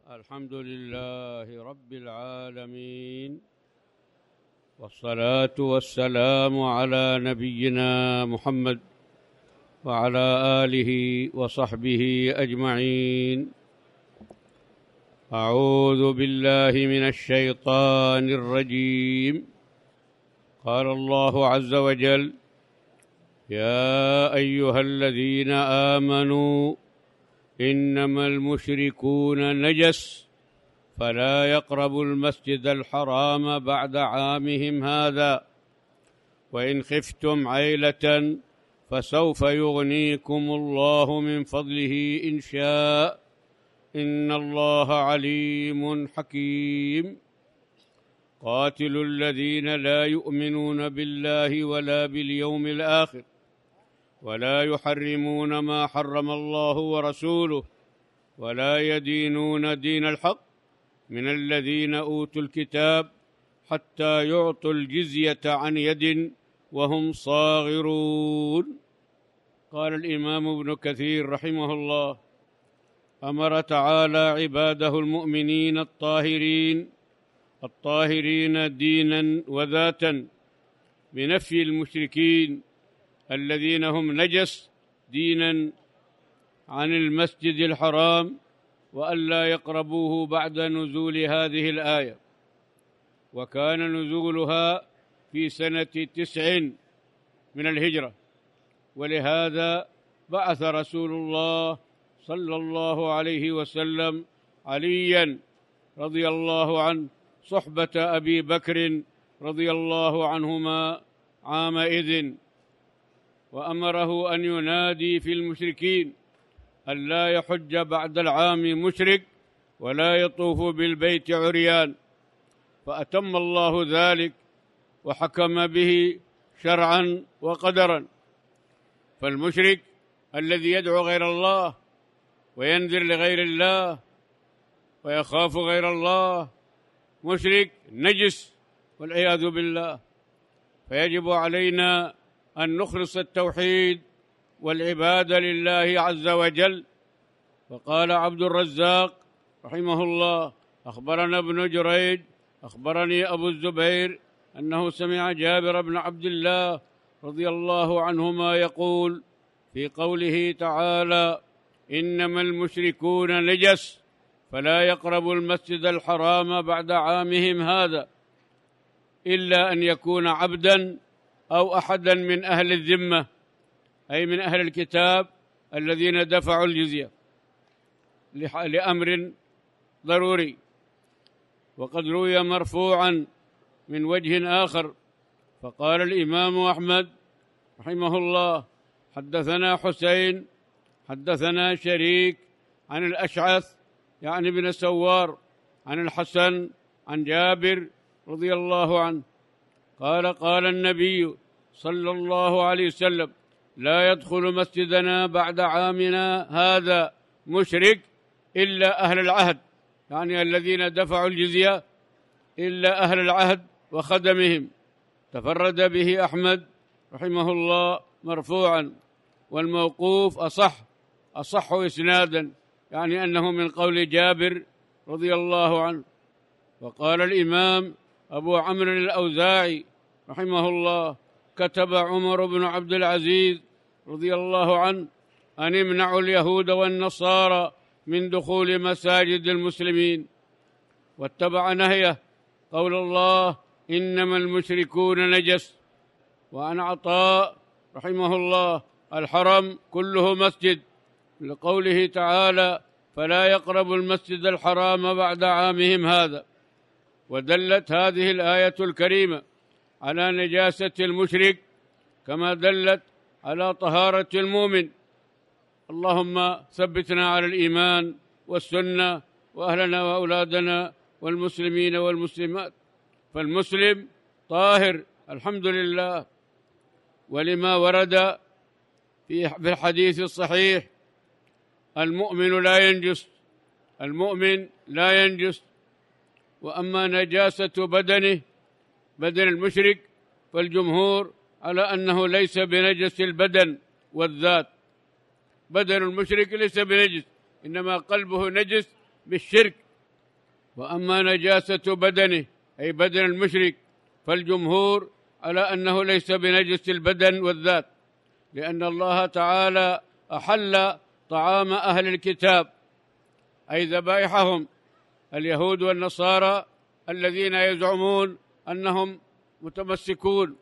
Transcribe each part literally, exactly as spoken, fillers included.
الحمد لله رب العالمين، والصلاة والسلام على نبينا محمد وعلى آله وصحبه أجمعين. أعوذ بالله من الشيطان الرجيم. قال الله عز وجل: يا أيها الذين آمنوا إنما المشركون نجس فلا يقربوا المسجد الحرام بعد عامهم هذا، وإن خفتم عيلة فسوف يغنيكم الله من فضله إن شاء، إن الله عليم حكيم. قاتلوا الذين لا يؤمنون بالله ولا باليوم الآخر ولا يحرمون ما حرم الله ورسوله ولا يدينون دين الحق من الذين أوتوا الكتاب حتى يعطوا الجزية عن يد وهم صاغرون. قال الإمام ابن كثير رحمه الله: أمر تعالى عباده المؤمنين الطاهرين الطاهرين دينا وذاتا بنفي المشركين الذين هم نجس دينا عن المسجد الحرام، وألا يقربوه بعد نزول هذه الآية، وكان نزولها في سنة تسع من الهجرة، ولهذا بعث رسول الله صلى الله عليه وسلم عليا رضي الله عنه صحبة أبي بكر رضي الله عنهما عامئذ، وأمره أن ينادي في المشركين ألا يحج بعد العام مشرك ولا يطوف بالبيت عريان، فأتم الله ذلك وحكم به شرعا وقدرا. فالمشرك الذي يدعو غير الله وينذر لغير الله ويخاف غير الله مشرك نجس والعياذ بالله، فيجب علينا أن نخلص التوحيد والعبادة لله عز وجل. وقال عبد الرزاق رحمه الله: أخبرنا ابن جريج أخبرني أبو الزبير أنه سمع جابر بن عبد الله رضي الله عنهما يقول في قوله تعالى: إنما المشركون نجس فلا يقربوا المسجد الحرام بعد عامهم هذا، إلا أن يكون عبدا أو أحدا من أهل الذمة، أي من أهل الكتاب الذين دفعوا الجزية لأمر ضروري. وقد روي مرفوعا من وجه آخر، فقال الإمام أحمد رحمه الله: حدثنا حسين حدثنا شريك عن الأشعث يعني بن سوار عن الحسن عن جابر رضي الله عنه قال: قال النبي صلى الله عليه وسلم: لا يدخل مسجدنا بعد عامنا هذا مشرك إلا أهل العهد، يعني الذين دفعوا الجزية، إلا أهل العهد وخدمهم. تفرد به أحمد رحمه الله مرفوعا، والموقوف أصح أصح إسنادا، يعني أنه من قول جابر رضي الله عنه. وقال الإمام أبو عمرو الأوزاعي رحمه الله: كتب عمر بن عبد العزيز رضي الله عنه أن يمنعوا اليهود والنصارى من دخول مساجد المسلمين، واتبع نهيه قول الله: إنما المشركون نجس. وعن عطاء رحمه الله: الحرم كله مسجد، لقوله تعالى: فلا يقربوا المسجد الحرام بعد عامهم هذا. ودلت هذه الآية الكريمة على نجاسة المشرك كما دلت على طهارة المؤمن. اللهم ثبتنا على الإيمان والسنة، وأهلنا وأولادنا والمسلمين والمسلمات. فالمسلم طاهر الحمد لله، ولما ورد في الحديث الصحيح: المؤمن لا ينجس، المؤمن لا ينجس. وأما نجاسة بدنه بدن المشرك فالجمهور على أنه ليس بنجس البدن والذات، بدن المشرك ليس بنجس، إنما قلبه نجس بالشرك وأما نجاسة بدنه أي بدن المشرك فالجمهور على أنه ليس بنجس البدن والذات، لأن الله تعالى أحل طعام أهل الكتاب أي ذبائحهم اليهود والنصارى الذين يزعمون أنهم متمسكون،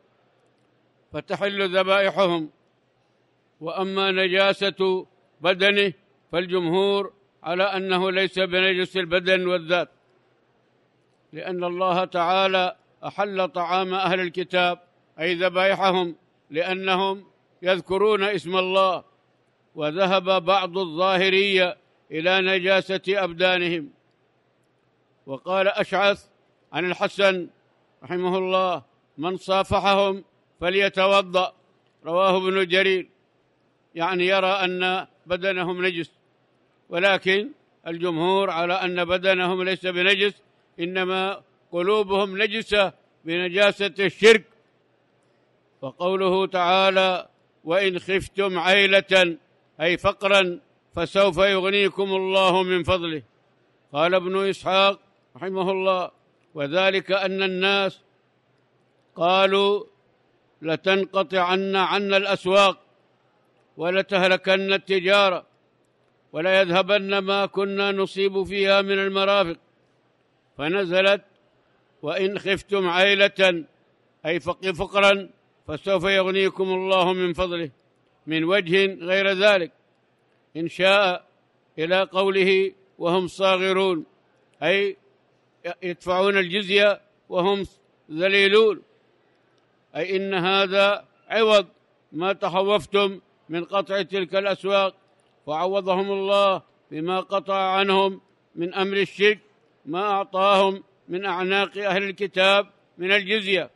فتحل ذبائحهم. وأما نجاسة بدنه فالجمهور على أنه ليس بنجس البدن والذات، لأن الله تعالى أحل طعام أهل الكتاب أي ذبائحهم لأنهم يذكرون اسم الله، وذهب بعض الظاهرية إلى نجاسة أبدانهم. وقال أشعث عن الحسن رحمه الله: من صافحهم فليتوضأ، رواه ابن جرير، يعني يرى أن بدنهم نجس، ولكن الجمهور على أن بدنهم ليس بنجس، إنما قلوبهم نجسة بنجاسة الشرك. وقوله تعالى: وإن خفتم عيلة أي فقرا فسوف يغنيكم الله من فضله. قال ابن إسحاق رحمه الله: وذلك أن الناس قالوا لتنقطعن عنا الأسواق ولتهلكن التجارة ولا يذهبن ما كنا نصيب فيها من المرافق، فنزلت: وإن خفتم عيلة أي فقرا فسوف يغنيكم الله من فضله من وجه غير ذلك، إن شاء إلى قوله: وهم صاغرون أي يدفعون الجزية وهم ذليلون، أي إن هذا عوض ما تخوفتم من قطع تلك الأسواق، فعوضهم الله بما قطع عنهم من أمر الشرك ما أعطاهم من أعناق أهل الكتاب من الجزية.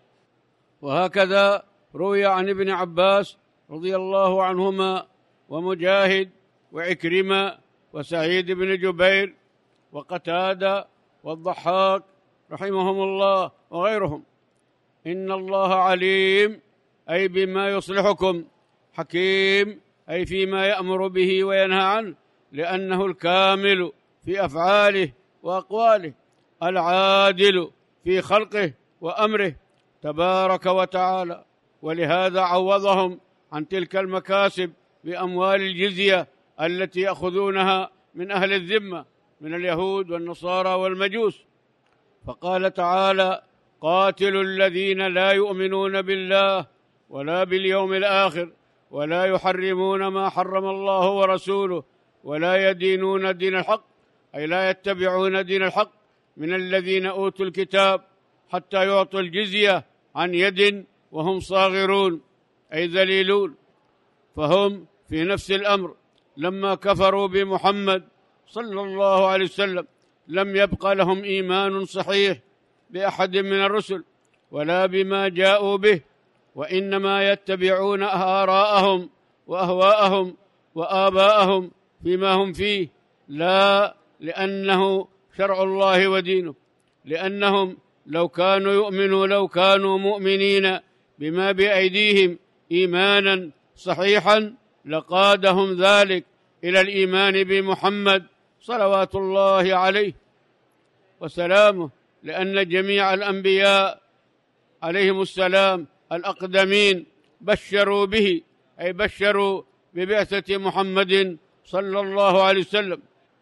وهكذا روي عن ابن عباس رضي الله عنهما ومجاهد وعكرمة وسعيد بن جبير وقتادة والضحاك رحمهم الله وغيرهم: إن الله عليم أي بما يصلحكم، حكيم أي فيما يأمر به وينهى عنه، لأنه الكامل في أفعاله وأقواله، العادل في خلقه وأمره تبارك وتعالى. ولهذا عوضهم عن تلك المكاسب بأموال الجزية التي يأخذونها من أهل الذمة من اليهود والنصارى والمجوس. فقال تعالى: قاتلوا الذين لا يؤمنون بالله ولا باليوم الآخر ولا يحرمون ما حرم الله ورسوله ولا يدينون دين الحق أي لا يتبعون دين الحق من الذين أوتوا الكتاب حتى يعطوا الجزية عن يد وهم صاغرون أي ذليلون. فهم في نفس الأمر لما كفروا بمحمد صلى الله عليه وسلم لم يبق لهم إيمان صحيح بأحد من الرسل ولا بما جاءوا به، وإنما يتبعون آراءهم وأهواءهم وآباءهم فيما هم فيه، لا لأنه شرع الله ودينه، لأنهم لو كانوا يؤمنوا لو كانوا مؤمنين بما بأيديهم إيمانا صحيحا لقادهم ذلك إلى الإيمان بمحمد صلوات الله عليه وسلامه، لأن جميع الأنبياء عليهم السلام الأقدمين بشروا به أي بشروا ببعثة محمد صلى الله عليه وسلم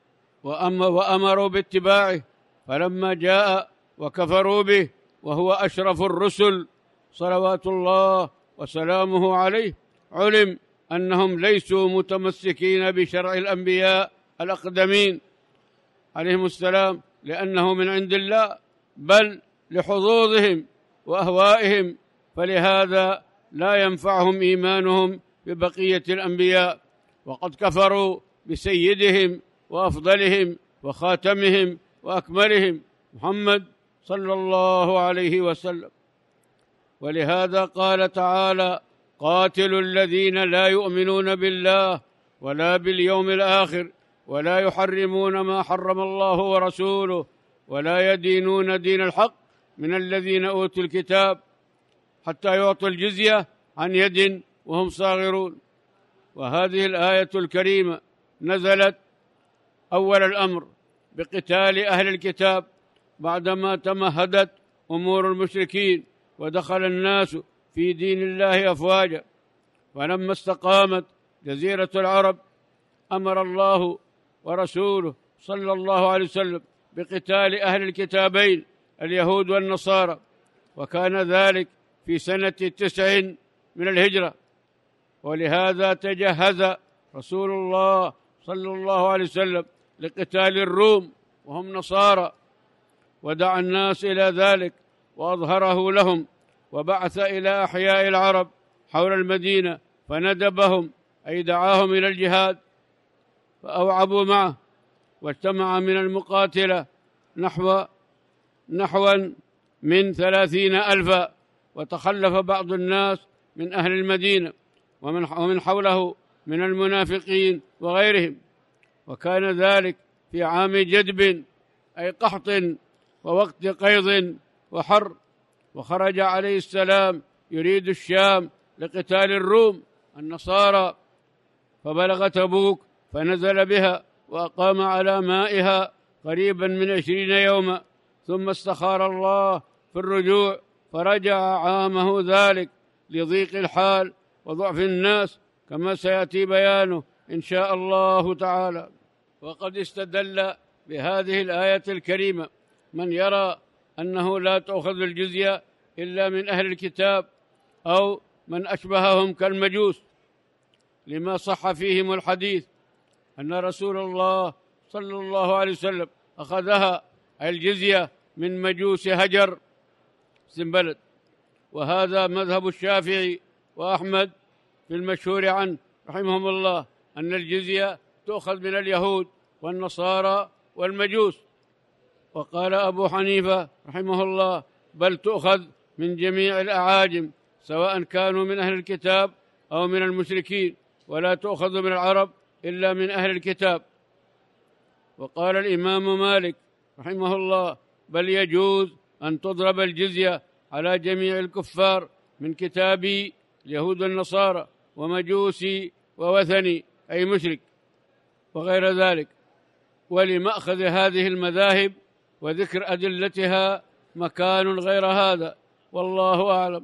وأمروا باتباعه، فلما جاء وكفروا به وهو أشرف الرسل صلوات الله وسلامه عليه علم أنهم ليسوا متمسكين بشرع الأنبياء الأقدمين عليهم السلام لأنه من عند الله، بل لحظوظهم وأهوائهم، فلهذا لا ينفعهم إيمانهم ببقية الأنبياء، وقد كفروا بسيدهم وأفضلهم وخاتمهم وأكملهم محمد صلى الله عليه وسلم. ولهذا قال تعالى: قاتلوا الذين لا يؤمنون بالله ولا باليوم الآخر ولا يحرمون ما حرم الله ورسوله ولا يدينون دين الحق من الذين أوتوا الكتاب حتى يعطوا الجزية عن يد وهم صاغرون. وهذه الآية الكريمة نزلت أول الأمر بقتال أهل الكتاب بعدما تمهدت أمور المشركين ودخل الناس في دين الله أفواجا. فلما استقامت جزيرة العرب أمر الله ورسوله صلى الله عليه وسلم بقتال أهل الكتابين اليهود والنصارى، وكان ذلك في سنة تسع من الهجرة. ولهذا تجهز رسول الله صلى الله عليه وسلم لقتال الروم وهم نصارى، ودعا الناس إلى ذلك وأظهره لهم، وبعث إلى أحياء العرب حول المدينة فندبهم، أي دعاهم إلى الجهاد، فأوعبوا معه، واجتمع من المقاتلة نحو نحوا من ثلاثين ألفا، وتخلف بعض الناس من أهل المدينة ومن ومن حوله من المنافقين وغيرهم. وكان ذلك في عام جدب، أي قحط ووقت قيض وحر. وخرج عليه السلام يريد الشام لقتال الروم النصارى، فبلغ تبوك فنزل بها وأقام على مائها قريبا من عشرين يوما، ثم استخار الله في الرجوع فرجع عامه ذلك لضيق الحال وضعف الناس، كما سيأتي بيانه إن شاء الله تعالى. وقد استدل بهذه الآية الكريمة من يرى أنه لا تؤخذ الجزية إلا من أهل الكتاب أو من أشبههم كالمجوس، لما صح فيهم الحديث أن رسول الله صلى الله عليه وسلم أخذها الجزية من مجوس هجر سنبلد. وهذا مذهب الشافعي وأحمد في المشهور عنه رحمهم الله، أن الجزية تؤخذ من اليهود والنصارى والمجوس. وقال أبو حنيفة رحمه الله بل تؤخذ من جميع الأعاجم سواء كانوا من أهل الكتاب أو من المشركين، ولا تؤخذ من العرب إلا من أهل الكتاب. وقال الإمام مالك رحمه الله بل يجوز أن تضرب الجزية على جميع الكفار من كتابي اليهود والنصارى ومجوسي ووثني، أي مشرك، وغير ذلك. ولمأخذ هذه المذاهب وذكر أدلتها مكان غير هذا، والله أعلم.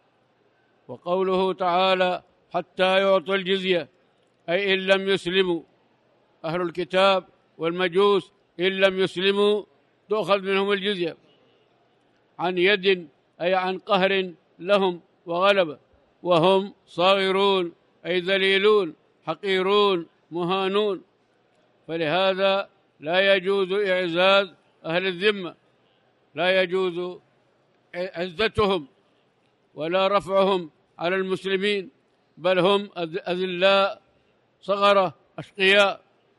وقوله تعالى حتى يعطوا الجزية، أي إن لم يسلموا، أهل الكتاب والمجوس إن لم يسلموا تؤخذ منهم الجزية عن يد، أي عن قهر لهم وغلبة، وهم صاغرون أي ذليلون حقيرون مهانون. فلهذا لا يجوز إعزاز أهل الذمة، لا يجوز عزتهم ولا رفعهم على المسلمين، بل هم أذلاء صغرة أشقياء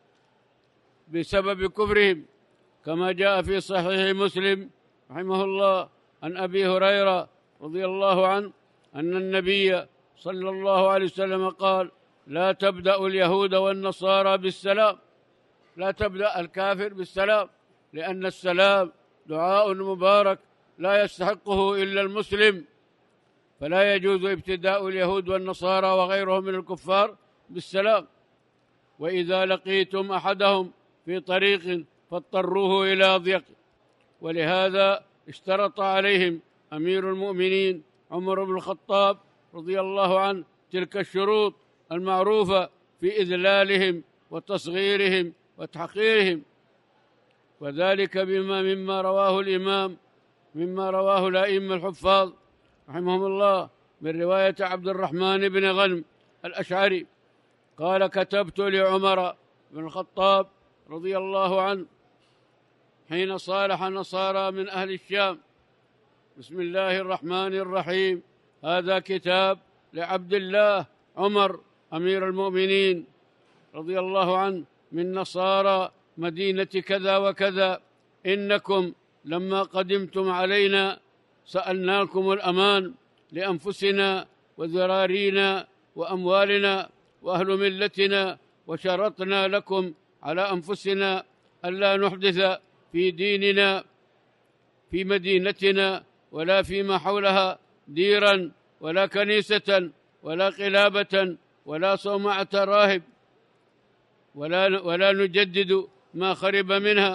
بسبب كفرهم، كما جاء في صحيح مسلم رحمه الله عن أبي هريرة رضي الله عنه أن النبي صلى الله عليه وسلم قال لا تبدأ اليهود والنصارى بالسلام، لا تبدأ الكافر بالسلام، لأن السلام دعاء مبارك لا يستحقه إلا المسلم، فلا يجوز ابتداء اليهود والنصارى وغيرهم من الكفار بالسلام. وإذا لقيتم أحدهم في طريق فاضطروه إلى ضيق. ولهذا اشترط عليهم أمير المؤمنين عمر بن الخطاب رضي الله عنه تلك الشروط المعروفة في إذلالهم وتصغيرهم وتحقيرهم، وذلك بما مما رواه الإمام مما رواه الأئمة الحفاظ رحمهم الله من رواية عبد الرحمن بن غنم الأشعري قال كتبت لعمر بن الخطاب رضي الله عنه حين صالح نصارى من أهل الشام بسم الله الرحمن الرحيم هذا كتاب لعبد الله عمر أمير المؤمنين رضي الله عنه من نصارى مدينة كذا وكذا، إنكم لما قدمتم علينا سألناكم الأمان لأنفسنا وذرارينا وأموالنا وأهل ملتنا، وشرطنا لكم على أنفسنا ألا نحدث في ديننا في مدينتنا ولا فيما حولها ديرا ولا كنيسة ولا قلابة ولا صومعة راهب، ولا, ولا نجدد ما خرب منها،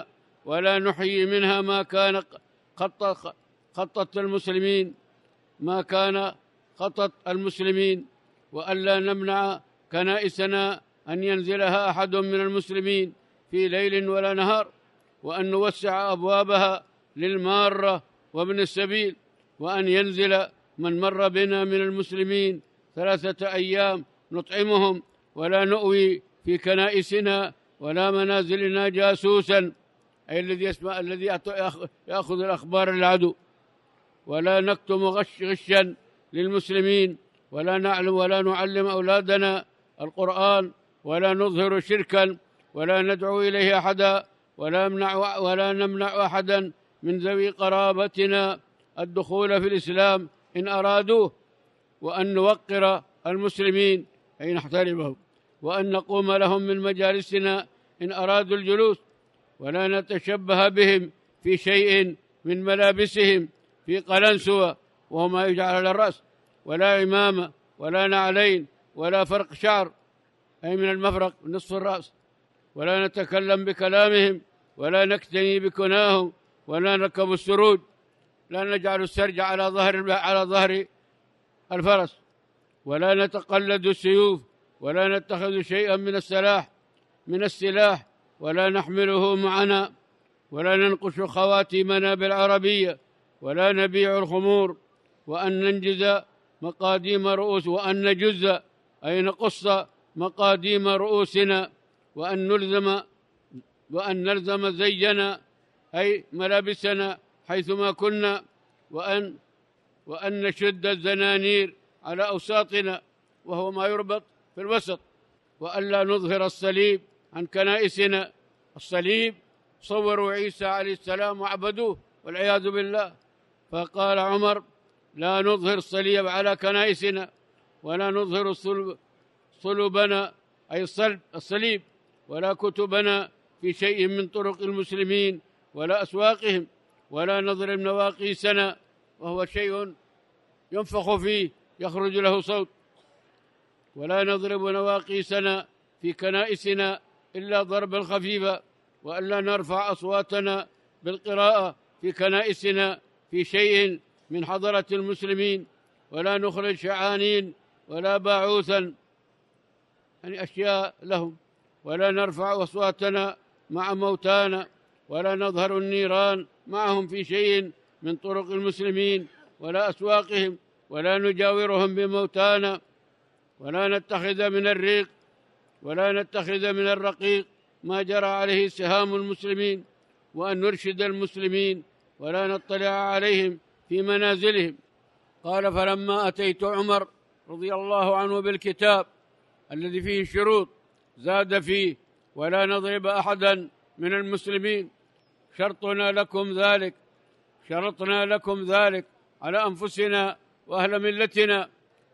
ولا نحيي منها ما كان خطط خطط المسلمين ما كان خطط المسلمين، وألا نمنع كنائسنا أن ينزلها أحد من المسلمين في ليل ولا نهار، وأن نوسع أبوابها للمارة وابن السبيل، وأن ينزل من مر بنا من المسلمين ثلاثة أيام نطعمهم، ولا نؤوي في كنائسنا ولا منازلنا جاسوسا، أي الذي يسمع الذي يأخذ الأخبار العدو، ولا نكتم غش غشا للمسلمين، ولا نعلم ولا نعلم أولادنا القرآن، ولا نظهر شركا، ولا ندعو إليه أحدا، ولا نمنع ولا نمنع أحدا من ذوي قرابتنا الدخول في الإسلام إن أرادوه، وأن نوقر المسلمين أي نحترمهم، وأن نقوم لهم من مجالسنا إن أرادوا الجلوس، ولا نتشبه بهم في شيء من ملابسهم في قلنسوة وهو ما يجعل على الرأس، ولا عمامة ولا نعلين ولا فرق شعر أي من المفرق نصف الرأس، ولا نتكلم بكلامهم، ولا نكتني بكناهم، ولا نركب السروج، لا نجعل السرج على ظهر على ظهر الفرس، ولا نتقلد السيوف، ولا نتخذ شيئا من السلاح من السلاح ولا نحمله معنا، ولا ننقش خواتيمنا بالعربية، ولا نبيع الخمور، وأن ننجز مقاديم رؤوس وأن نجز أي نقص مقاديم رؤوسنا، وأن نلزم وأن نلزم زينا أي ملابسنا حيثما كنا، وأن وأن نشد الزنانير على أوساطنا وهو ما يربط في الوسط، وألا نظهر الصليب عن كنائسنا. الصليب صوروا عيسى عليه السلام وعبدوه والعياذ بالله، فقال عمر لا نظهر الصليب على كنائسنا، ولا نظهر صلبنا أي الصلب الصليب، ولا كتبنا في شيء من طرق المسلمين ولا أسواقهم، ولا نضرب نواقيسنا وهو شيء ينفخ فيه يخرج له صوت، ولا نضرب نواقيسنا في كنائسنا إلا ضربا خفيفا، وألا نرفع أصواتنا بالقراءة في كنائسنا في شيء من حضرة المسلمين، ولا نخرج شعانين ولا باعوثا يعني أشياء لهم، ولا نرفع أصواتنا مع موتانا، ولا نظهر النيران معهم في شيء من طرق المسلمين ولا أسواقهم، ولا نجاورهم بموتانا، ولا نتخذ من الريق ولا نتخذ من الرقيق ما جرى عليه سهام المسلمين، وأن نرشد المسلمين ولا نطلع عليهم في منازلهم. قال فلما أتيت عمر رضي الله عنه بالكتاب الذي فيه الشروط زاد فيه ولا نضرب أحدا من المسلمين، شرطنا لكم ذلك شرطنا لكم ذلك على أنفسنا وأهل ملتنا،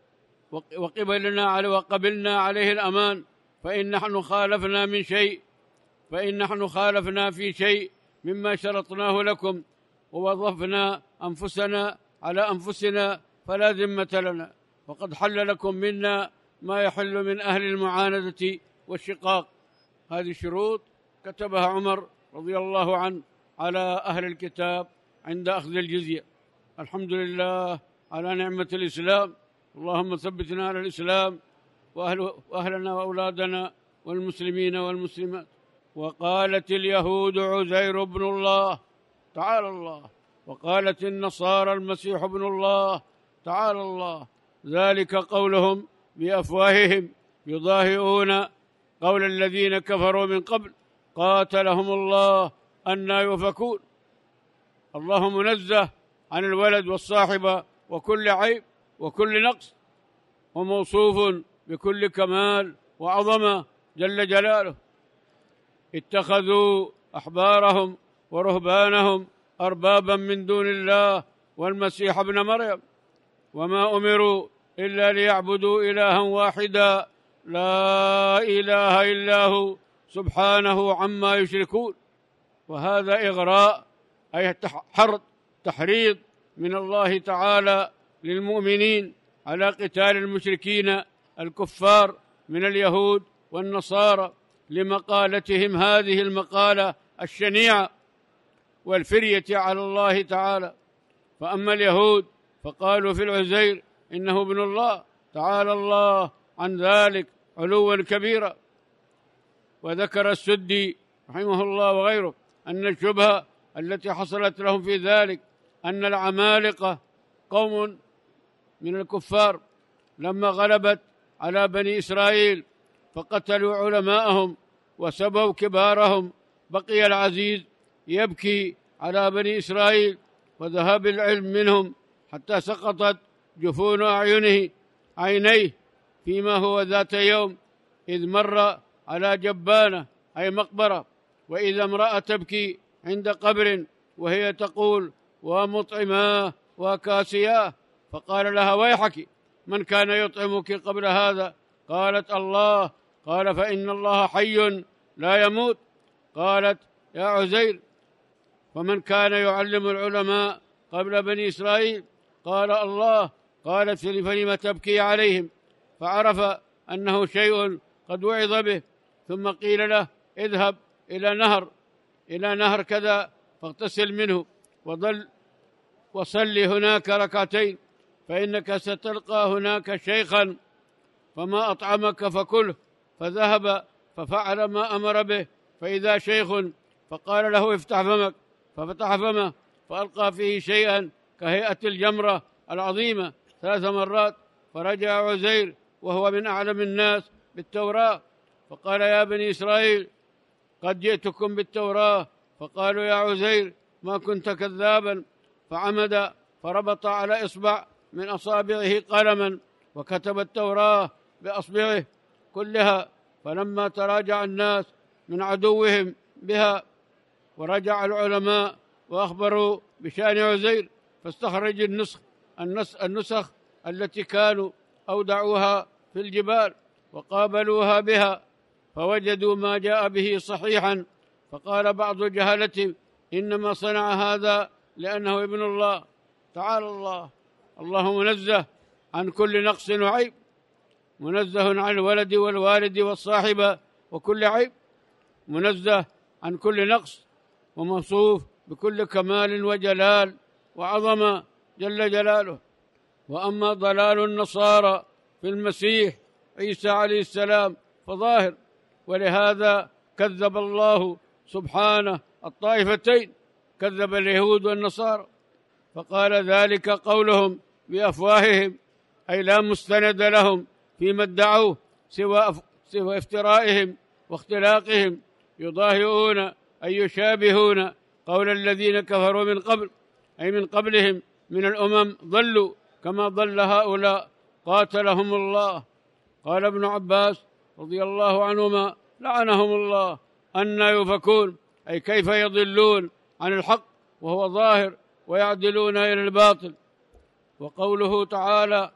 وقبلنا عليه وقبلنا عليه الأمان، فإن نحن خالفنا من شيء فإن نحن خالفنا في شيء مما شرطناه لكم، ووظفنا أنفسنا على أنفسنا فلا ذمة لنا، وقد حل لكم منا ما يحل من أهل المعاندة والشقاق. هذه شروط كتبها عمر رضي الله عنه على أهل الكتاب عند أخذ الجزية. الحمد لله على نعمة الإسلام، اللهم ثبتنا على الإسلام وأهل وأهلنا وأولادنا والمسلمين والمسلمات. وقالت اليهود عزير ابن الله تعالى الله، وقالت النصارى المسيح ابن الله تعالى الله، ذلك قولهم بأفواههم يضاهئون قول الذين كفروا من قبل قاتلهم الله أنى يؤفكون. الله منزه عن الولد والصاحبة وكل عيب وكل نقص، وموصوف بكل كمال وعظمة جل جلاله. اتخذوا أحبارهم ورهبانهم أربابا من دون الله والمسيح ابن مريم، وما أمروا إلا ليعبدوا إلها واحدا لا إله إلا هو سبحانه عما يشركون. وهذا إغراء أي حرض تحريض من الله تعالى للمؤمنين على قتال المشركين الكفار من اليهود والنصارى لمقالتهم هذه المقالة الشنيعة والفرية على الله تعالى. فأما اليهود فقالوا في العزير إنه ابن الله، تعالى الله عن ذلك علوا كبيرا. وذكر السدي رحمه الله وغيره أن الشبهة التي حصلت لهم في ذلك أن العمالقة قوم من الكفار لما غلبت على بني إسرائيل فقتلوا علماءهم وسبوا كبارهم، بقي العزيز يبكي على بني إسرائيل وذهاب العلم منهم حتى سقطت جفون أعينه عينيه، فيما هو ذات يوم إذ مر على جبانة أي مقبرة، وإذا امرأة تبكي عند قبر وهي تقول ومطعماه وكاسياه، فقال لها ويحك من كان يطعمك قبل هذا؟ قالت الله. قال فإن الله حي لا يموت. قالت يا عزير ومن كان يعلم العلماء قبل بني إسرائيل؟ قال الله. قالت فلم تبكي عليهم؟ فعرف أنه شيء قد وعظ به، ثم قيل له اذهب إلى نهر إلى نهر كذا فاغتسل منه وظل وصل هناك ركعتين، فإنك ستلقى هناك شيخا فما أطعمك فكله. فذهب ففعل ما أمر به، فإذا شيخ فقال له افتح فمك، ففتح فمه فألقى فيه شيئا كهيئة الجمرة العظيمة ثلاث مرات، فرجع عزير وهو من أعلم الناس بالتوراة فقال يا بني إسرائيل قد جئتكم بالتوراة. فقالوا يا عزير ما كنت كذابا، فعمد فربط على إصبع من أصابعه قلما وكتب التوراة بأصبعه كلها. فلما تراجع الناس من عدوهم بها ورجع العلماء وأخبروا بشأن عزير، فاستخرج النسخ النسخ التي كانوا أودعوها في الجبال وقابلوها بها فوجدوا ما جاء به صحيحا. فقال بعض جهلتهم إنما صنع هذا لأنه ابن الله، تعالى الله، الله منزه عن كل نقص وعيب، منزه عن الولد والوالد والصاحبة وكل عيب، منزه عن كل نقص وموصوف بكل كمال وجلال وعظمة جل جلاله. وأما ضلال النصارى في المسيح عيسى عليه السلام فظاهر، ولهذا كذب الله سبحانه الطائفتين، كذب اليهود والنصارى، فقال ذلك قولهم بأفواههم أي لا مستند لهم فيما ادعوه سوى سوى افترائهم واختلاقهم، يضاهئون أي يشابهون قول الذين كفروا من قبل أي من قبلهم من الأمم ضلوا كما ضل هؤلاء قاتلهم الله. قال ابن عباس رضي الله عنهما لعنهم الله أن يؤفكون، أي كيف يضلون عن الحق وهو ظاهر ويعدلون إلى الباطل. وقوله تعالى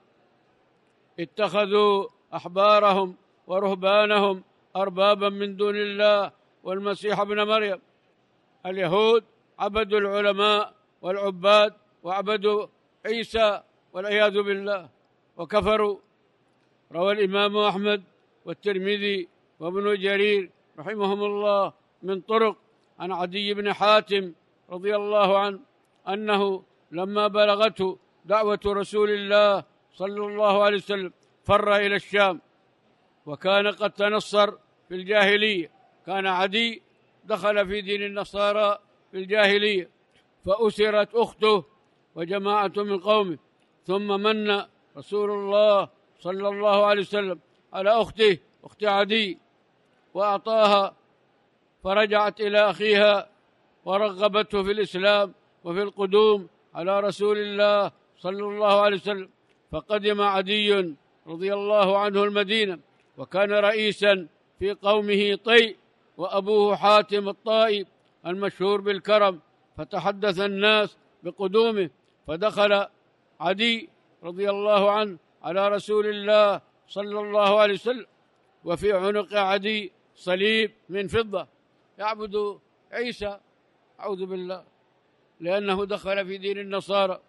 اتخذوا أحبارهم ورهبانهم أربابا من دون الله والمسيح ابن مريم، اليهود عبدوا العلماء والعباد وعبدوا عيسى والعياذ بالله وكفروا. روى الإمام أحمد والترمذي وابن جرير رحمهم الله من طرق عن عدي بن حاتم رضي الله عنه أنه لما بلغته دعوة رسول الله صلى الله عليه وسلم فر إلى الشام، وكان قد تنصر في الجاهلية، كان عدي دخل في دين النصارى في الجاهلية، فأسرت أخته وجماعة من قومه، ثم من رسول الله صلى الله عليه وسلم على أخته أخت عدي وأعطاها، فرجعت إلى أخيها ورغبته في الإسلام وفي القدوم على رسول الله صلى الله عليه وسلم. فقدم عدي رضي الله عنه المدينة، وكان رئيسا في قومه طي، وأبوه حاتم الطائي المشهور بالكرم، فتحدث الناس بقدومه، فدخل عدي رضي الله عنه على رسول الله صلى الله عليه وسلم، وفي عنق عدي صليب من فضة يعبد عيسى أعوذ بالله، لأنه دخل في دين النصارى.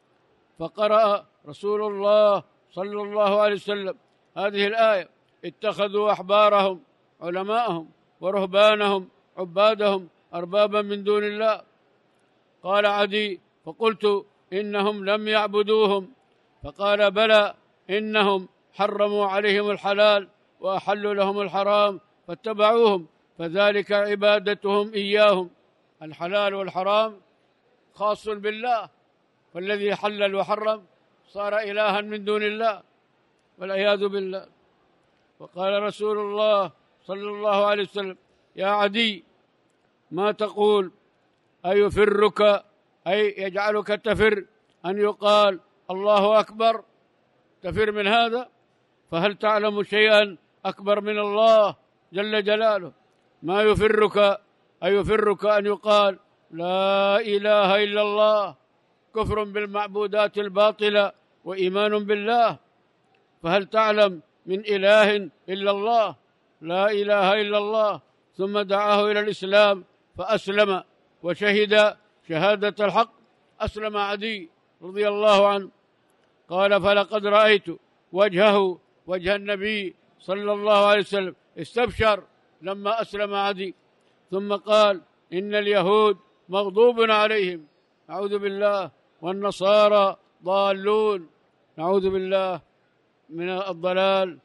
فقرأ رسول الله صلى الله عليه وسلم هذه الآية اتخذوا أحبارهم علماءهم ورهبانهم عبادهم أربابا من دون الله، قال عدي: فقلت: إنهم لم يعبدوهم. فقال: بلى، إنهم حرموا عليهم الحلال وأحلوا لهم الحرام فاتبعوهم، فذلك عبادتهم إياهم. الحلال والحرام خاص بالله، فالذي حلل وحرم صار إلها من دون الله والعياذ بالله. وقال رسول الله صلى الله عليه وسلم: يا عدي، ما تقول؟ أيفرك أي يجعلك تفر أن يقال الله أكبر؟ تفر من هذا؟ فهل تعلم شيئا أكبر من الله جل جلاله؟ ما يفرك أيفرك أن يقال لا إله إلا الله، كفر بالمعبودات الباطلة وإيمان بالله. فهل تعلم من إله إلا الله؟ لا إله إلا الله. ثم دعاه إلى الإسلام فأسلم وشهد شهادة الحق. أسلم عدي رضي الله عنه. قال: فلقد رأيت وجهه وجه النبي صلى الله عليه وسلم استبشر لما أسلم عدي. ثم قال: إن اليهود مغضوب عليهم، نعوذ بالله، والنصارى ضالون، نعوذ بالله من الضلال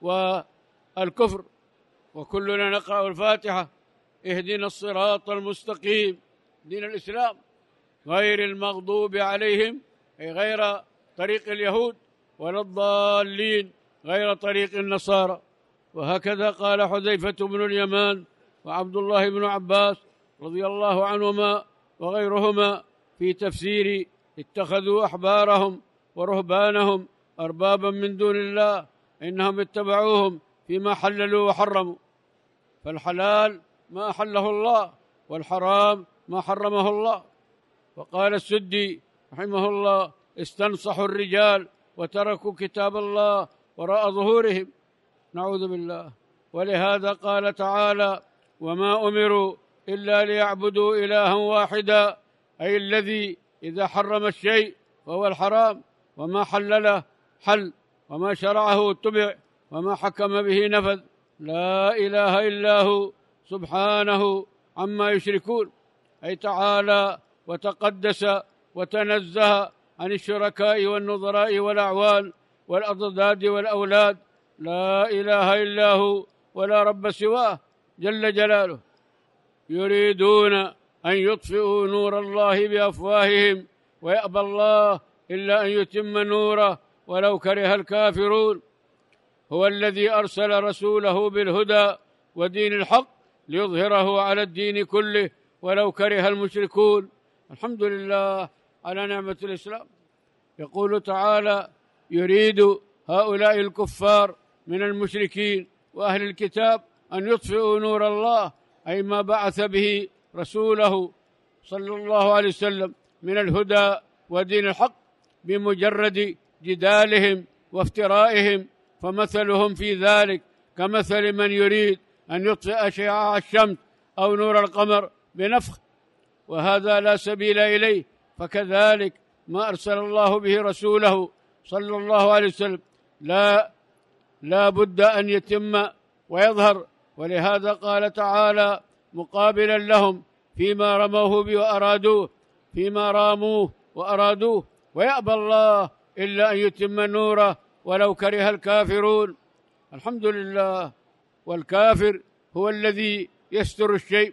والكفر. وكلنا نقرأ الفاتحة: اهدنا الصراط المستقيم، دين الإسلام، غير المغضوب عليهم أي غير طريق اليهود، ولا الضالين غير طريق النصارى. وهكذا قال حذيفة بن اليمان وعبد الله بن عباس رضي الله عنهما وغيرهما في تفسير: اتخذوا أحبارهم ورهبانهم أربابا من دون الله إنهم اتبعوهم فيما حللوا وحرموا. فالحلال ما أحله الله، والحرام ما حرمه الله. وقال السدي رحمه الله: استنصحوا الرجال وتركوا كتاب الله وراء ظهورهم، نعوذ بالله. ولهذا قال تعالى: وما أمروا إلا ليعبدوا إلها واحدا، أي الذي إذا حرم الشيء فهو الحرام، وما حلله حل، وما شرعه اتبع، وما حكم به نفذ. لا إله إلا هو سبحانه عما يشركون، أي تعالى وتقدس وتنزه عن الشركاء والنظراء والأعوان والأضداد والأولاد. لا إله إلا هو ولا رب سواه جل جلاله. يريدون أن يطفئوا نور الله بأفواههم ويأبى الله إلا أن يتم نوره ولو كره الكافرون. هو الذي أرسل رسوله بالهدى ودين الحق ليظهره على الدين كله ولو كره المشركون. الحمد لله على نعمة الإسلام. يقول تعالى: يريد هؤلاء الكفار من المشركين وأهل الكتاب أن يطفئوا نور الله، أي ما بعث به رسوله صلى الله عليه وسلم من الهدى ودين الحق، بمجرد جدالهم وافترائهم. فمثلهم في ذلك كمثل من يريد أن يطفئ شعاع الشمس أو نور القمر بنفخ، وهذا لا سبيل إليه. فكذلك ما أرسل الله به رسوله صلى الله عليه وسلم لا لا بد أن يتم ويظهر. ولهذا قال تعالى مقابلا لهم فيما رموه به وأرادوه فيما راموه وأرادوه: ويأبى الله إلا أن يتم نوره ولو كره الكافرون. الحمد لله. والكافر هو الذي يستر الشيء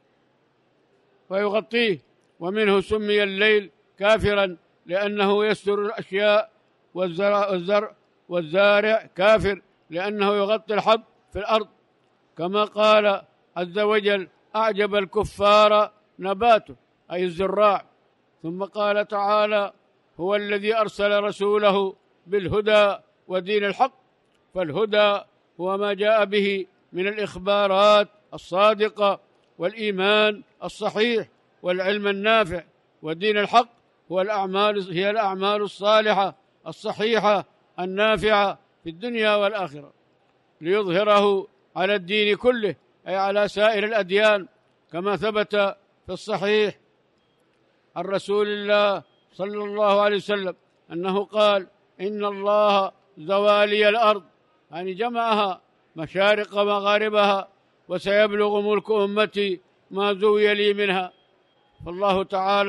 ويغطيه، ومنه سمي الليل كافرا لأنه يستر الأشياء، والزرع, والزرع والزارع كافر لأنه يغطي الحب في الأرض، كما قال عز وجل: أعجب الكفار نباته، أي الزراع. ثم قال تعالى: هو الذي أرسل رسوله بالهدى ودين الحق. فالهدى هو ما جاء به من الإخبارات الصادقة والإيمان الصحيح والعلم النافع، ودين الحق هو الأعمال هي الأعمال الصالحة الصحيحة النافعة في الدنيا والآخرة، ليظهره على الدين كله، أي على سائر الأديان، كما ثبت في الصحيح عن رسول الله صلى الله عليه وسلم أنه قال: إن الله زوالي الأرض، يعني جمعها مشارق ومغاربها، وسيبلغ ملك أمتي ما زوي لي منها. فالله تعالى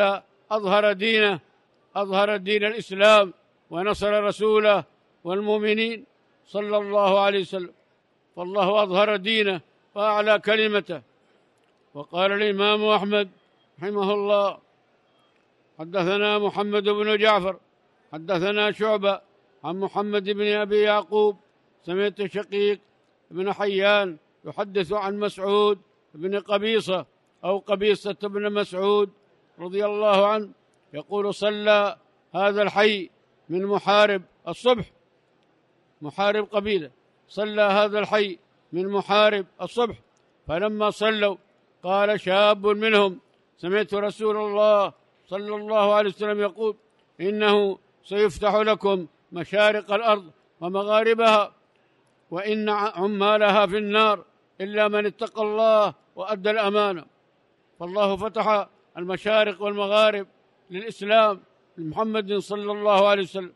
أظهر دينه، أظهر دين الإسلام ونصر رسوله والمؤمنين صلى الله عليه وسلم، فالله أظهر دينه وأعلى كلمته. وقال الإمام أحمد رحمه الله: حدثنا محمد بن جعفر حدثنا شعبة عن محمد بن أبي يعقوب سمعت شقيق بن حيان يحدث عن مسعود بن قبيصة أو قبيصة بن مسعود رضي الله عنه يقول: صلى هذا الحي من محارب الصبح، محارب قبيلة، صلى هذا الحي من محارب الصبح، فلما صلوا قال شاب منهم: سمعت رسول الله صلى الله عليه وسلم يقول: إنه سيفتح لكم مشارق الأرض ومغاربها، وإن عمالها في النار إلا من اتقى الله وأدى الأمانة. فالله فتح المشارق والمغارب للإسلام لمحمد صلى الله عليه وسلم،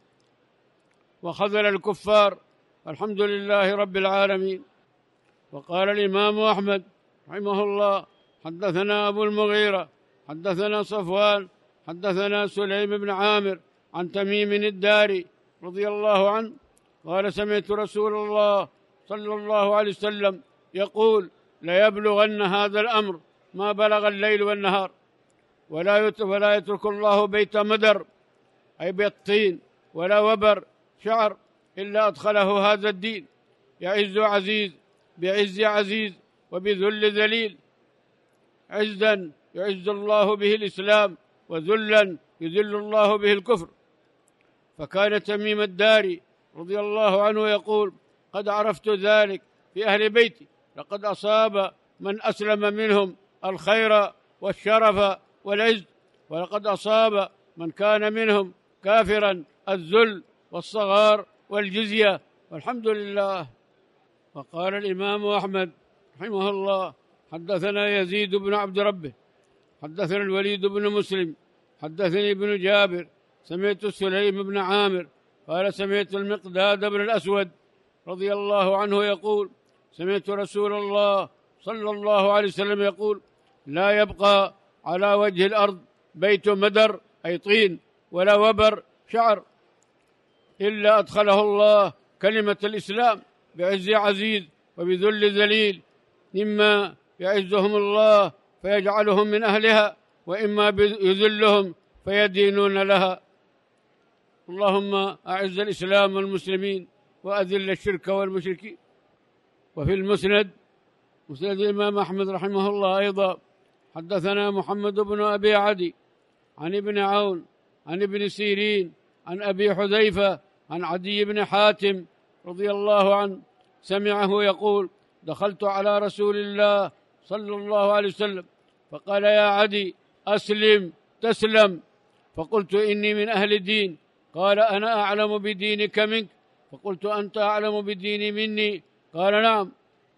وخذل الكفار، الحمد لله رب العالمين. وقال الإمام أحمد رحمه الله: حدثنا أبو المغيرة حدثنا صفوان حدثنا سليم بن عامر عن تميم الداري رضي الله عنه قال: سمعت رسول الله صلى الله عليه وسلم يقول: ليبلغن هذا الأمر ما بلغ الليل والنهار، ولا ولا يترك الله بيت مدر أي بيت طين ولا وبر شعر إلا أدخله هذا الدين، يعز عزيز بعز عزيز وبذل ذليل، عزا يعز الله به الإسلام، وذلا يذل الله به الكفر. فكان تميم الداري رضي الله عنه يقول: قد عرفت ذلك في أهل بيتي، لقد أصاب من أسلم منهم الخير والشرف والعز، ولقد أصاب من كان منهم كافرا الذل والصغار والجزية، والحمد لله. وقال الإمام أحمد رحمه الله: حدثنا يزيد بن عبد ربه حدثنا الوليد بن مسلم حدثني ابن جابر سمعت سليم بن عامر قال: سمعت المقداد بن الأسود رضي الله عنه يقول: سمعت رسول الله صلى الله عليه وسلم يقول: لا يبقى على وجه الأرض بيت مدر أي طين ولا وبر شعر إلا أدخله الله كلمة الإسلام بعز عزيز وبذل ذليل، إما يعزهم الله فيجعلهم من أهلها، وإما يذلهم فيدينون لها. اللهم أعز الإسلام والمسلمين وأذل الشرك والمشركين. وفي المسند مسند الإمام أحمد رحمه الله أيضا: حدثنا محمد بن أبي عدي عن ابن عون عن ابن سيرين عن أبي حذيفة عن عدي بن حاتم رضي الله عنه سمعه يقول: دخلت على رسول الله صلى الله عليه وسلم فقال: يا عدي أسلم تسلم. فقلت: إني من أهل الدين. قال: أنا أعلم بدينك منك. فقلت: أنت أعلم بديني مني؟ قال: نعم.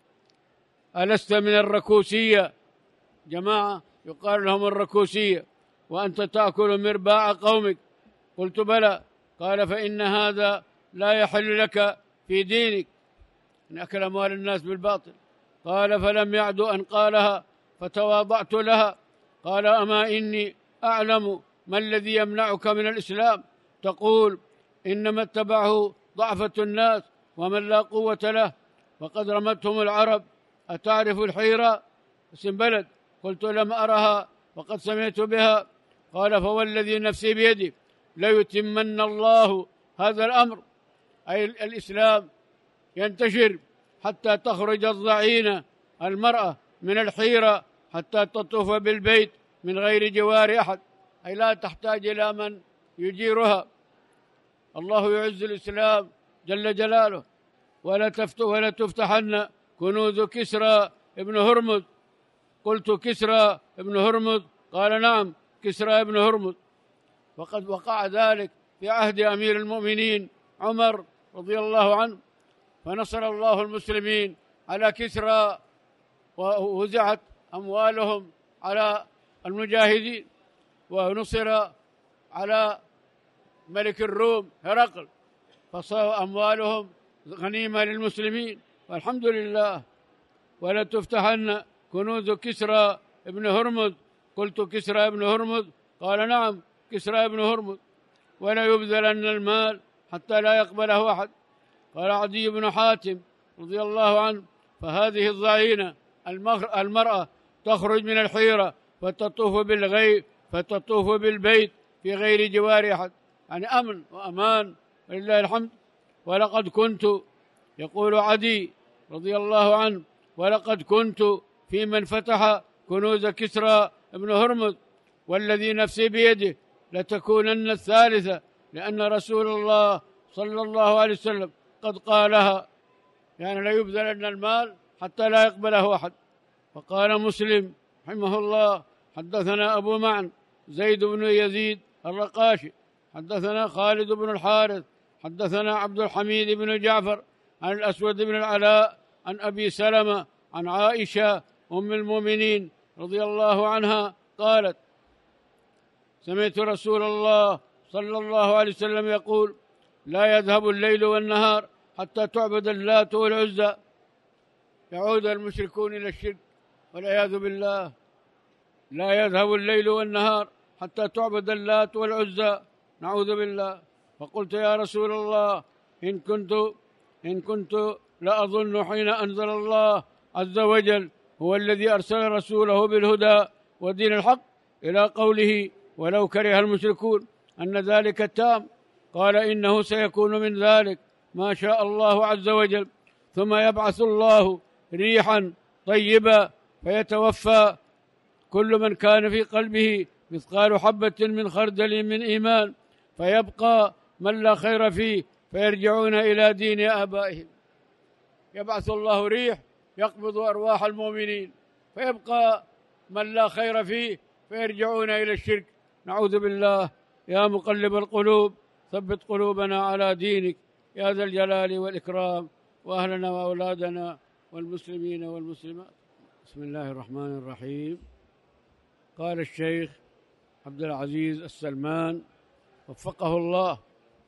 ألست من الركوسية؟ جماعة يقال لهم الركوسية، وأنت تأكل مرباع قومك. قلت: بلى. قال: فإن هذا لا يحل لك في دينك، أن أكل أموال الناس بالباطل. قال: فلم يعد أن قالها فتواضعت لها. قال: أما إني أعلم ما الذي يمنعك من الإسلام؟ تقول: إنما اتبعه ضعفة الناس ومن لا قوة له، وقد رمتهم العرب. أتعرف الحيرة؟ اسم بلد. قلت: لم أرها وقد سمعت بها. قال: فوالذي نفسي بيده ليتمن الله هذا الأمر، أي الإسلام ينتشر حتى تخرج الضعينة المرأة من الحيرة حتى تطوف بالبيت من غير جوار أحد، أي لا تحتاج إلى من يجيرها. الله يعز الإسلام جل جلاله. ولا تفتح ولا تفتحن كنوز كسرى ابن هرمز. قلت: كسرى ابن هرمز؟ قال: نعم، كسرى ابن هرمز. وقد وقع ذلك في عهد أمير المؤمنين عمر رضي الله عنه، فنصر الله المسلمين على كسرى، ووزعت أموالهم على المجاهدين، ونصر على ملك الروم هرقل، فصار أموالهم غنيمة للمسلمين، والحمد لله. ولا تفتحن كنوز كسرى ابن هرمز. قلت: كسرى ابن هرمز؟ قال نعم كسرى بن هرمز، ولا يبذلن المال حتى لا يقبله أحد. قال عدي بن حاتم رضي الله عنه: فهذه الضعينة المرأة تخرج من الحيرة فتطوف بالغيب فتطوف بالبيت في غير جوار أحد، يعني أمن وأمان ولله الحمد. ولقد كنت، يقول عدي رضي الله عنه، ولقد كنت في من فتح كنوز كسرى بن هرمز، والذي نفسي بيده لتكونن الثالثة، لأن رسول الله صلى الله عليه وسلم قد قالها، يعني لا يبذلن المال حتى لا يقبله أحد. وقال مسلم رحمه الله: حدثنا أبو معن زيد بن يزيد الرقاشي، حدثنا خالد بن الحارث، حدثنا عبد الحميد بن جعفر عن الأسود بن العلاء عن أبي سلمة عن عائشة أم المؤمنين رضي الله عنها قالت: سمعت رسول الله صلى الله عليه وسلم يقول: لا يذهب الليل والنهار حتى تعبد اللات والعزى. يعود المشركون إلى الشرك والعياذ بالله. لا يذهب الليل والنهار حتى تعبد اللات والعزى، نعوذ بالله. فقلت: يا رسول الله، إن كنت إن كنت لأظن حين أنزل الله عز وجل هو الذي أرسل رسوله بالهدى ودين الحق إلى قوله: ولو كره المشركون، أن ذلك التام. قال: إنه سيكون من ذلك ما شاء الله عز وجل، ثم يبعث الله ريحا طيبة فيتوفى كل من كان في قلبه مثقال حبة من خردل من إيمان، فيبقى من لا خير فيه فيرجعون إلى دين آبائهم. يبعث الله ريح يقبض أرواح المؤمنين، فيبقى من لا خير فيه فيرجعون إلى الشرك، نعوذ بالله. يا مقلب القلوب ثبت قلوبنا على دينك يا ذا الجلال والإكرام، وأهلنا وأولادنا والمسلمين والمسلمات. بسم الله الرحمن الرحيم. قال الشيخ عبد العزيز السلمان وفقه الله،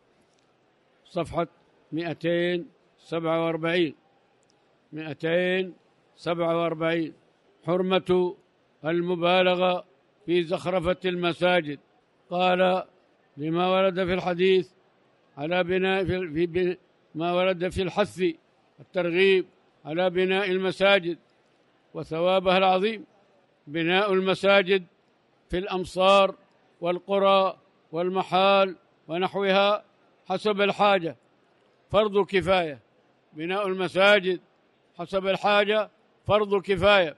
صفحة مئتين سبعة وأربعين مئتين سبعة وأربعين: حرمة المبالغة في زخرفة المساجد. قال: لما ورد في الحديث على بناء في, في ما ورد في الحث الترغيب على بناء المساجد وثوابها العظيم. بناء المساجد في الأمصار والقرى والمحال ونحوها حسب الحاجة فرض كفاية. بناء المساجد حسب الحاجة فرض كفاية،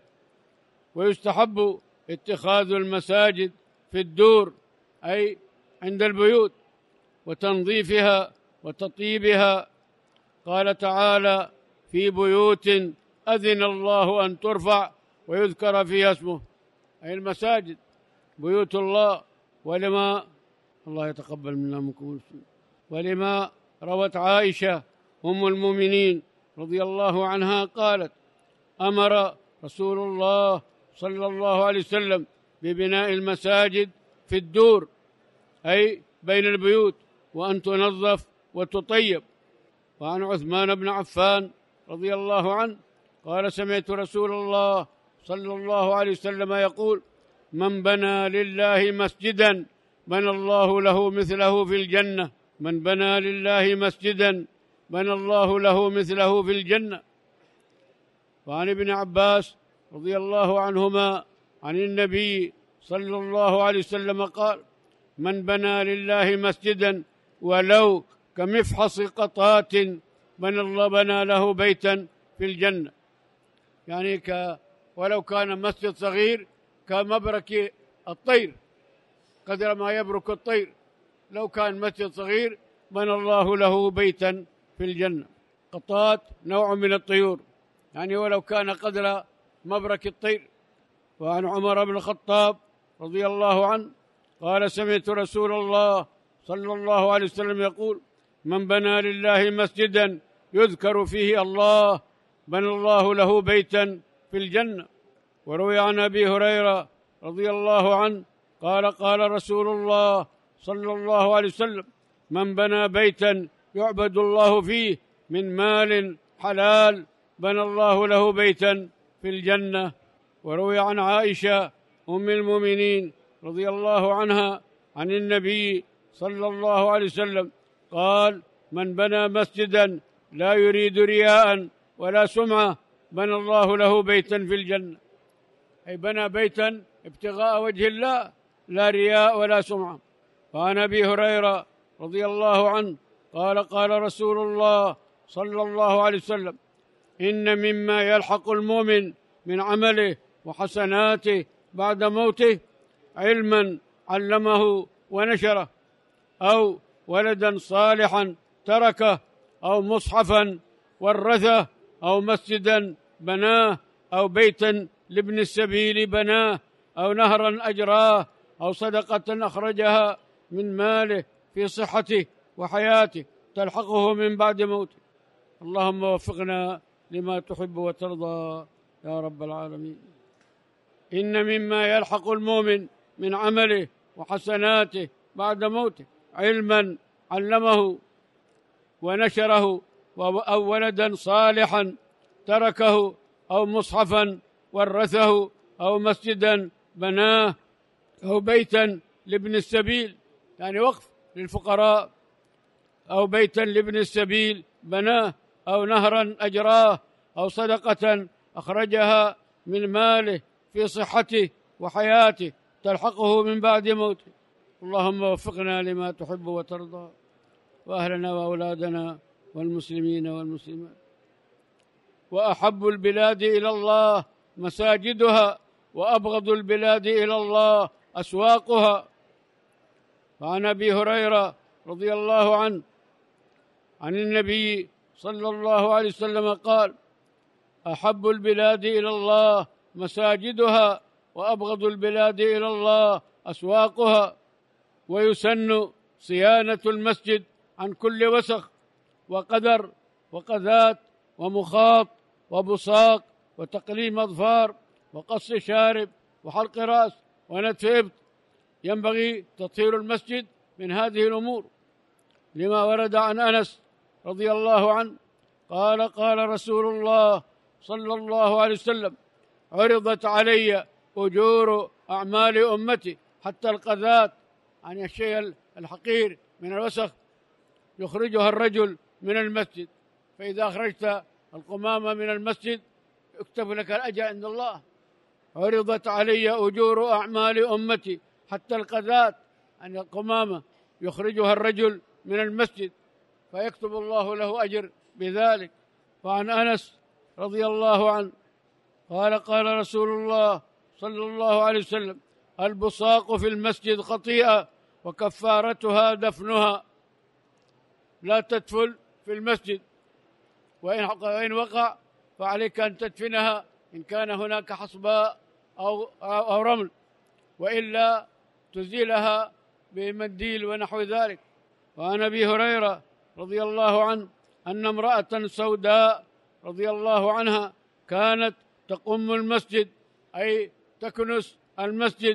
ويستحب اتخاذ المساجد في الدور، أي عند البيوت، وتنظيفها وتطيبها. قال تعالى: في بيوت أذن الله أن ترفع ويذكر فيها اسمه، أي المساجد بيوت الله. ولما الله يتقبل منا منكم ولما روت عائشة أم المؤمنين رضي الله عنها قالت: أمر رسول الله صلى الله عليه وسلم ببناء المساجد في الدور، أي بين البيوت، وأن تنظف وتطيب. وعن عثمان بن عفان رضي الله عنه قال: سمعت رسول الله صلى الله عليه وسلم يقول: من بنى لله مسجدا بنى الله له مثله في الجنة. من بنى لله مسجدا بنى الله له مثله في الجنة. وعن ابن عباس رضي الله عنهما عن النبي صلى الله عليه وسلم قال: من بنى لله مسجدا ولو كمفحص قطات بنى الله بنى له بيتا في الجنة. يعني ك ولو كان مسجد صغير كمبرك الطير، قدر ما يبرك الطير، لو كان مسجد صغير بنى الله له بيتا في الجنة. قطات نوع من الطيور، يعني ولو كان قدر مبرك الطير. وعن عمر بن الخطاب رضي الله عنه قال: سمعت رسول الله صلى الله عليه وسلم يقول: من بنى لله مسجدا يذكر فيه الله بنى الله له بيتا في الجنة. وروي عن أبي هريرة رضي الله عنه قال: قال رسول الله صلى الله عليه وسلم: من بنى بيتا يعبد الله فيه من مال حلال بنى الله له بيتا في الجنة. وروي عن عائشة أم المؤمنين رضي الله عنها عن النبي صلى الله عليه وسلم قال: من بنى مسجدا لا يريد رياء ولا سمعة بنى الله له بيتا في الجنة. أي بنى بيتا ابتغاء وجه الله لا رياء ولا سمعة. وعن أبي هريرة رضي الله عنه قال: قال رسول الله صلى الله عليه وسلم: إن مما يلحق المؤمن من عمله وحسناته بعد موته علما علمه ونشره، أو ولدا صالحا تركه، أو مصحفا ورثه، أو مسجدا بناه، أو بيتا لابن السبيل بناه، أو نهرا أجراه، أو صدقة أخرجها من ماله في صحته وحياته تلحقه من بعد موته. اللهم وفقنا لما تحب وترضى يا رب العالمين. إن مما يلحق المؤمن من عمله وحسناته بعد موته علما علمه ونشره، أو ولدا صالحا تركه، أو مصحفا ورثه، أو مسجدا بناه، أو بيتا لابن السبيل يعني وقف للفقراء، أو بيتا لابن السبيل بناه، أو نهرا أجراه، أو صدقة أخرجها من ماله في صحته وحياته تلحقه من بعد موته. اللهم وفقنا لما تحب وترضى، وأهلنا وأولادنا والمسلمين والمسلمات. وأحب البلاد إلى الله مساجدها، وأبغض البلاد إلى الله أسواقها. وعن أبي هريرة رضي الله عنه عن النبي صلى الله عليه وسلم قال: أحب البلاد إلى الله مساجدها، وأبغض البلاد إلى الله أسواقها. ويسن صيانة المسجد عن كل وسخ وقدر وقذات ومخاط وبصاق وتقليم أظفار وقص شارب وحلق رأس ونتف إبط. ينبغي تطهير المسجد من هذه الأمور، لما ورد عن أنس رضي الله عنه قال: قال رسول الله صلى الله عليه وسلم: عرضت علي أجور أعمال أمتي حتى القذات، عن الشيء الحقير من الوسخ يخرجها الرجل من المسجد، فإذا أخرجت القمامة من المسجد يكتب لك الأجر عند الله. عرضت علي أجور أعمال أمتي حتى القذات، عن القمامة يخرجها الرجل من المسجد فيكتب الله له أجر بذلك. وعن أنس رضي الله عنه قال: قال رسول الله صلى الله عليه وسلم: البصاق في المسجد خطيئة وكفارتها دفنها. لا تدفل في المسجد، وإن وقع فعليك أن تدفنها إن كان هناك حصباء أو, أو رمل، وإلا تزيلها بمنديل ونحو ذلك. وعن أبي هريرة رضي الله عنه أن امرأة سوداء رضي الله عنها كانت تقم المسجد، أي تكنس المسجد،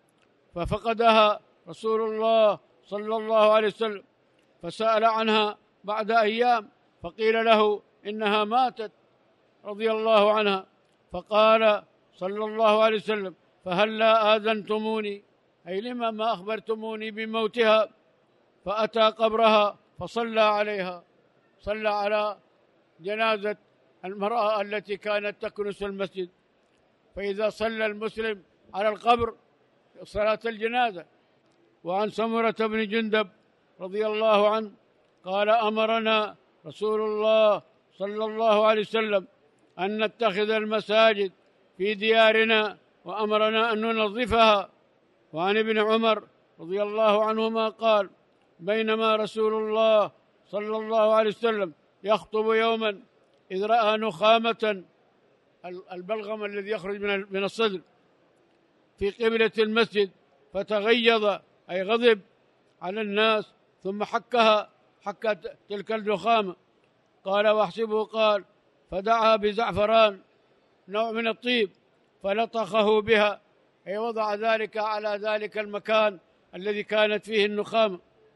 ففقدها رسول الله صلى الله عليه وسلم، فسأل عنها بعد أيام فقيل له إنها ماتت رضي الله عنها، فقال صلى الله عليه وسلم: فهلا آذنتموني، أي لما ما أخبرتموني بموتها؟ فأتى قبرها فصلى عليها، صلى على جنازة المرأة التي كانت تكنس المسجد. فإذا صلى المسلم على القبر صلاة الجنازة. وعن سمرة بن جندب رضي الله عنه قال: أمرنا رسول الله صلى الله عليه وسلم أن نتخذ المساجد في ديارنا، وأمرنا أن ننظفها. وعن ابن عمر رضي الله عنهما قال: بينما رسول الله صلى الله عليه وسلم يخطب يوما إذ رأى نخامة، البلغم الذي يخرج من الصدر، في قبلة المسجد، فتغيظ أي غضب على الناس، ثم حكها حك تلك النخامة. قال: واحسبه قال: فدعا بزعفران نوع من الطيب فلطخه بها، أي وضع ذلك على ذلك المكان الذي كانت فيه النخامة.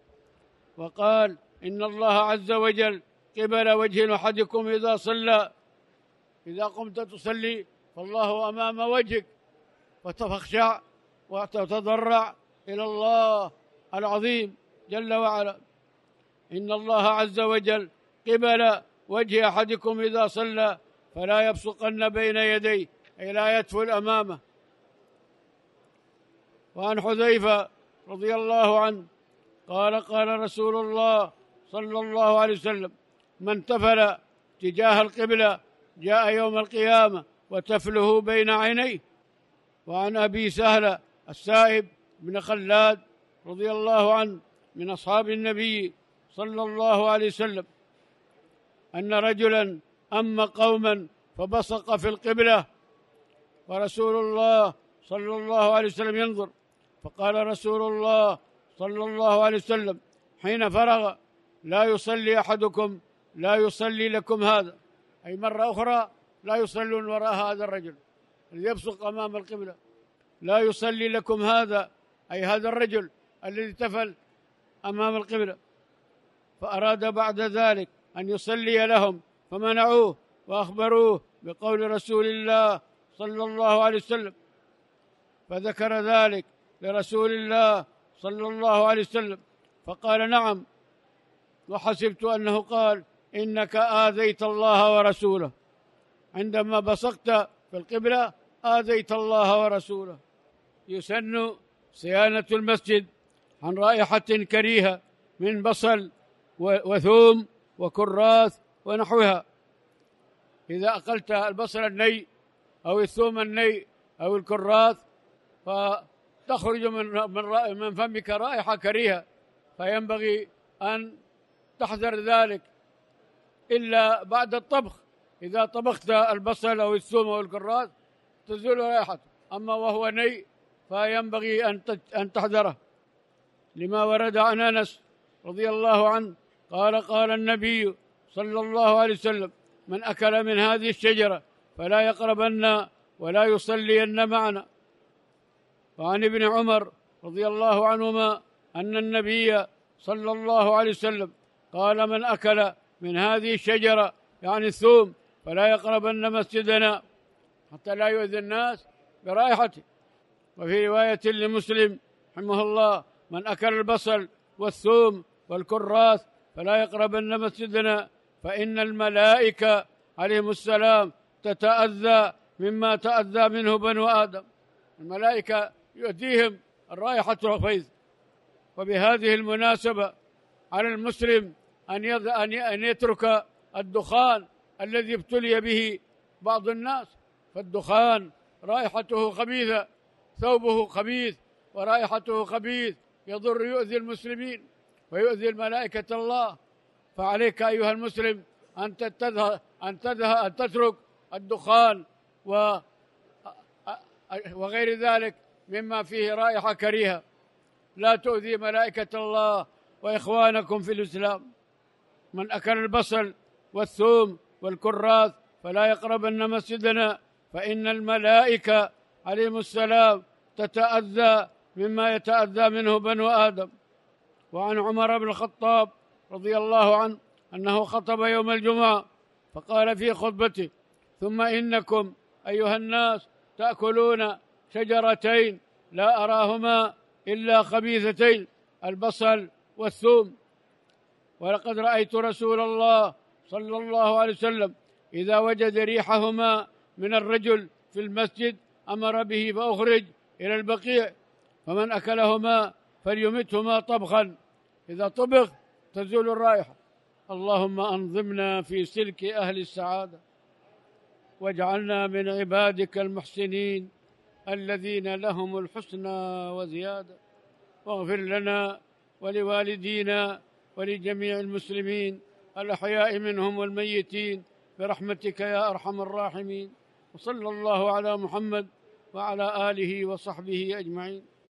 وقال: إن الله عز وجل قبل وجه أحدكم إذا صلى، إذا قمت تصلي فالله أمام وجهك، فاخشع وتتضرع إلى الله العظيم جل وعلا. إن الله عز وجل قبل وجه أحدكم إذا صلى فلا يبصقن بين يديه، أي لا يدفل أمامه. وعن حذيفة رضي الله عنه قال قال رسول الله صلى الله عليه وسلم: من تفل تجاه القبلة جاء يوم القيامة وتفله بين عينيه. وعن أبي سهل السائب بن خلاد رضي الله عنه من أصحاب النبي صلى الله عليه وسلم أن رجلا أم قوما فبصق في القبلة ورسول الله صلى الله عليه وسلم ينظر، فقال رسول الله صلى الله عليه وسلم حين فرغ: لا يصلي أحدكم لا يصلي لكم هذا، أي مرة أخرى لا يصلون وراء هذا الرجل الذي يبصق أمام القبلة، لا يصلي لكم هذا، أي هذا الرجل الذي تفل أمام القبلة. فأراد بعد ذلك أن يصلي لهم فمنعوه وأخبروه بقول رسول الله صلى الله عليه وسلم، فذكر ذلك لرسول الله صلى الله عليه وسلم فقال: نعم، وحسبت أنه قال: إنك آذيت الله ورسوله. عندما بصقت في القبلة آذيت الله ورسوله. يسن صيانة المسجد عن رائحة كريهة من بصل وثوم وكراث ونحوها. إذا أكلت البصل الني أو الثوم الني أو الكراث فتخرج من من فمك رائحة كريهة، فينبغي أن تحذر ذلك إلا بعد الطبخ. إذا طبخت البصل أو الثوم أو الكراث تزول رائحته، أما وهو ني فينبغي أن تحذره، لما ورد عن أنس رضي الله عنه قال: قال النبي صلى الله عليه وسلم: من أكل من هذه الشجرة فلا يقربن ولا يصلين معنا. وعن ابن عمر رضي الله عنهما أن النبي صلى الله عليه وسلم قال: من أكل من هذه الشجرة يعني الثوم فلا يقربن مسجدنا حتى لا يؤذي الناس برائحته. وفي رواية لمسلم رحمه الله: من أكل البصل والثوم والكراث فلا يقربن مسجدنا فإن الملائكة عليهم السلام تتأذى مما تأذى منه بنو آدم. الملائكة يؤذيهم الرائحة الخبيث. وبهذه المناسبة على المسلم أن يترك الدخان الذي ابتلي به بعض الناس، فالدخان رائحته خبيثة، ثوبه خبيث ورائحته خبيث، يضر يؤذي المسلمين ويؤذي الملائكة الله. فعليك أيها المسلم أن تتذه أن تذه أن تترك الدخان وغير ذلك مما فيه رائحة كريهة، لا تؤذي ملائكة الله وإخوانكم في الإسلام. من أكل البصل والثوم والكراث فلا يقربن مسجدنا فإن الملائكة عليهم السلام تتأذى مما يتأذى منه بنو آدم. وعن عمر بن الخطاب رضي الله عنه أنه خطب يوم الجمعة فقال في خطبته: ثم إنكم أيها الناس تأكلون شجرتين لا أراهما إلا خبيثتين، البصل والثوم، ولقد رأيت رسول الله صلى الله عليه وسلم إذا وجد ريحهما من الرجل في المسجد أمر به فأخرج إلى البقيع، فمن أكلهما فليمتهما طبخا، إذا طبخ تزول الرائحة. اللهم أنظمنا في سلك أهل السعادة، واجعلنا من عبادك المحسنين الذين لهم الحسنى وزيادة، واغفر لنا ولوالدينا ولجميع المسلمين الأحياء منهم والميتين برحمتك يا أرحم الراحمين. وصلى الله على محمد وعلى آله وصحبه أجمعين.